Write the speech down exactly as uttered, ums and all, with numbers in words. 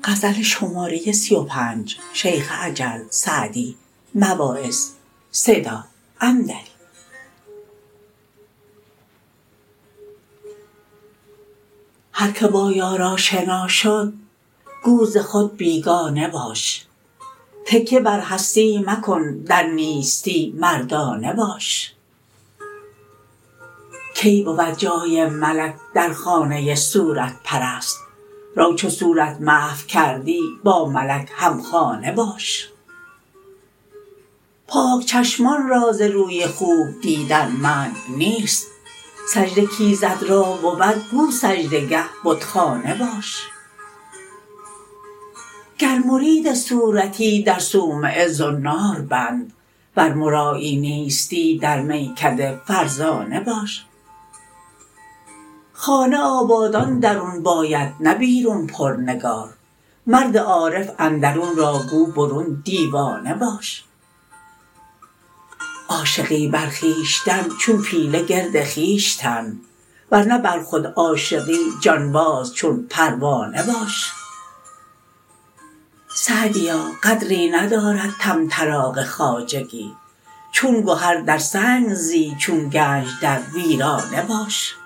غزل شماره سی و پنج شیخ اجل سعدی مواعظ صدا عمدلی. هر که با یار آشنا شد گو ز خود بیگانه باش. تکیه بر هستی مکن در نیستی مردانه باش. کی بود جای ملک در خانه صورت پرست؟ رو چو صورت محو کردی با ملک همخانه باش. پاک چشمان را ز روی خوب دیدن منع نیست. سجده کایزد را بود گو سجده گه بتخانه باش. گر مرید صورتی در صومعه زنار بند، ور مرایی نیستی در میکده فرزانه باش. خانه آبادان درون باید نه بیرون پرنگار. مرد عارف اندرون را گو برون دیوانه باش. عاشقی بر خویشتن چون پیله گرد خویش تن، ورنه بر خود عاشقی جانباز چون پروانه باش. سعدیا قدری ندارد طمطراق خواجگی، چون گهر در سنگ زی چون گنج در ویرانه باش.